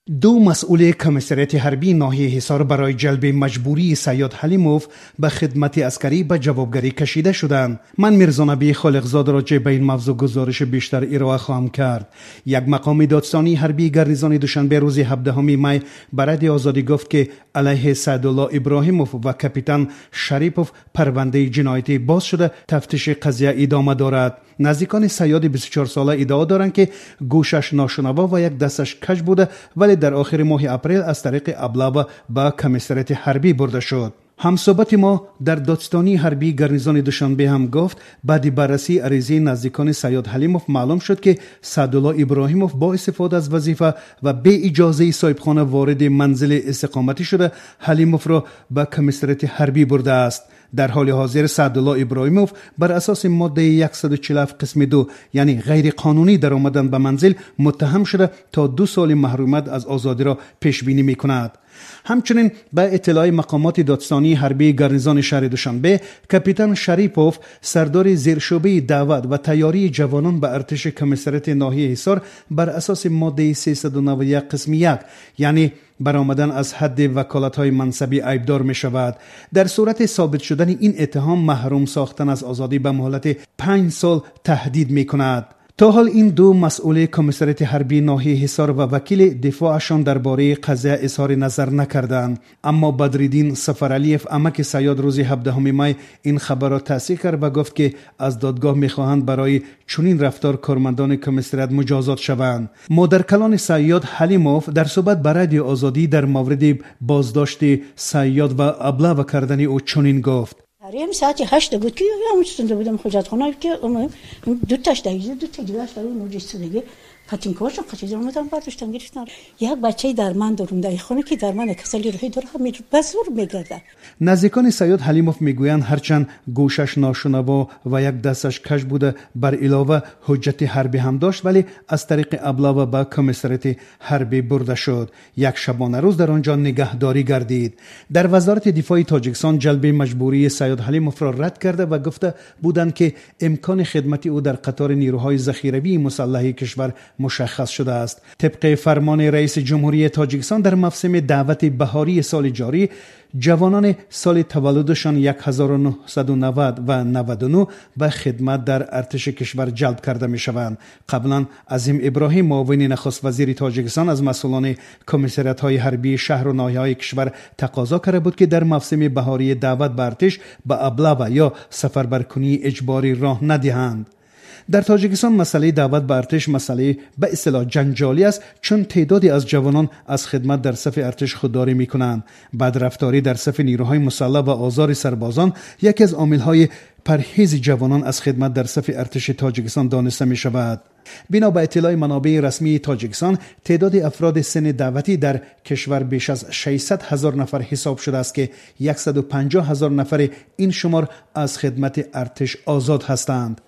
دو مسئول کمیسریت حربی ناحیه حصار برای جلب مجبوری سیاد حلیموف به خدمت عسکری به جوابگری کشیده شدند. من میرزا نبی خالقزاد راجع به این موضوع گزارش بیشتر ارائه خواهم کرد. یک مقام دادستانی حربی گارنیزون دوشنبه روز 17 می برای آزادی گفت که علیه سعدالله ابراهیموف و کاپیتان شریپوف پرونده جنایتی باز شده، تفتیش قضیه ادامه دارد. نزدیکان صیاد 24 ساله ادعا دارند که گوشش ناشنوا و یک دستش کج بوده، ولی در آخر ماه اپریل از طریق ابلاغ به کمیسریت حربی برده شد. همصحبت ما در دادستانی حربی گارنیزون دوشنبه هم گفت بعد بررسی عریضه نزدیکان سیاد حلیموف معلوم شد که سعدالله ابراهیموف با استفاده از وظیفه و به اجازه صاحبخانه وارد منزل استقامتی شده حلیموف را به کمیسریت حربی برده است. در حال حاضر سعدالله ابراهیموف بر اساس ماده 147 قسم 2 یعنی غیر قانونی در آمدن به منزل متهم شده تا 2 سال محرومیت از آزادی را پیش بینی می کند. همچنین به اطلاع مقامات دادستانی حربی گارنیزون شهر دوشنبه، کاپیتان شریپوف سردار زیرشعبه دعوت و تیاری جوانان به ارتش کمیسریت ناحیه حصار بر اساس ماده 391 قسم 1 یعنی برآمدن از حد وکالت‌های منصبی عیبدار می شود. در صورت ثابت شدن این اتهام محروم ساختن از آزادی به مهلت 5 سال تهدید می کند. تا حال این دو مسئول کمیسریت حربی ناحیه حصار و وکیل دفاعشان درباره قضیه اظهار نظر نکردند، اما بدرالدین سفرعلیف عمک صیاد روز 17 می این خبر را تصحیح کرد و گفت که از دادگاه می‌خواهند برای چنین رفتار کارمندان کمیسریت مجازات شوند. مادرکلان صیاد حلیموف در صحبت با رادیو آزادی در مورد بازداشت صیاد و ابلاغ کردن او چنین گفت: ریم ساعت 8 بود که یا مستنده بودم حجتخانه که دو تاش دیگه دو تا دیگه است اون نوجستگی پاتینکوشون قچیده اونم برداشتن گرفتن. یک بچه درمان دارم در خونه که درمان کسلی روحی داره همین بزور میگرده. نزدیکان سیاد حلیموف میگویند هرچند گوشش ناشنوا و یک دستش کج بوده بر علاوه حجت حربی هم داشت، ولی از طریق ابلاغ به کمیسریت حربی برده شد. یک شبانه روز در آنجا نگهداری گردید. در وزارت دفاع تاجیکستان جلب مجبوری سیاد حلیموف را رد کرده و گفته بودند که امکان خدمت او در قطار نیروهای ذخیروی مسلح کشور مشخص شده است. طبق فرمان رئیس جمهوری تاجیکستان در موسم دعوت بهاری سال جاری جوانان سال تولدشان 1990 و 99 به خدمت در ارتش کشور جلب کرده می شوند. قبلا عظیم ابراهیم معاون نخست وزیر تاجیکستان از مسئولان کمیسریت های حربی شهر و ناحیه های کشور تقاضا کرده بود که در موسم بهاری دعوت به ارتش به ابلاغ یا سفربرکنی اجباری راه ندهند. در تاجیکستان مسئله دعوت به ارتش مسئله به اصطلاح جنجالی است، چون تعدادی از جوانان از خدمت در صف ارتش خودداری می‌کنند. بدرفتاری در صف نیروهای مسلح و آزار سربازان یکی از عامل‌های پرهیز جوانان از خدمت در صف ارتش تاجیکستان دانسته می‌شود. بنا به اطلاع منابع رسمی تاجیکستان، تعداد افراد سن دعوتی در کشور بیش از 600,000 نفر حساب شده است که 150,000 نفر این شمار از خدمت ارتش آزاد هستند.